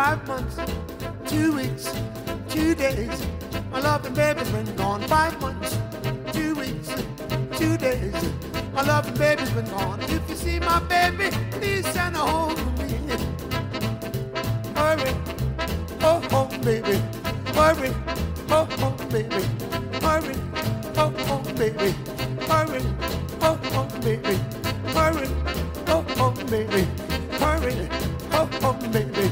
5 months, 2 weeks, 2 days. My loving baby's been gone 5 months, 2 weeks, 2 days. My loving baby's been gone. If you see my baby, please send her home to me. Hurry, oh home, baby. Hurry, oh home, baby. Hurry, oh home, baby. Hurry, oh home, baby. Hurry, oh home, baby. Hurry, oh home, baby.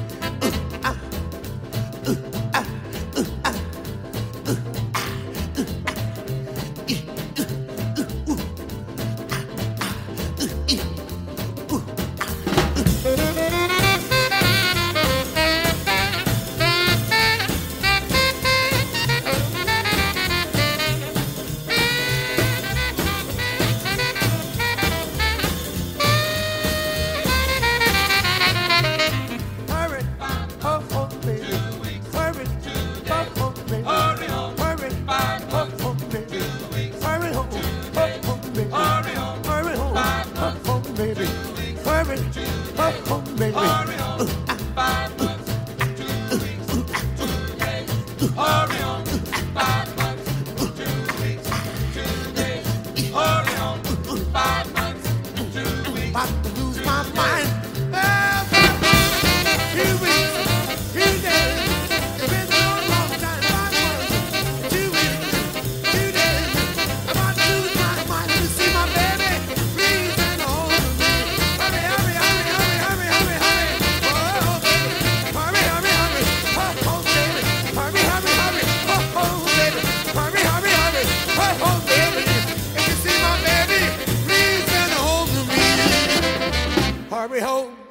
Hurry home.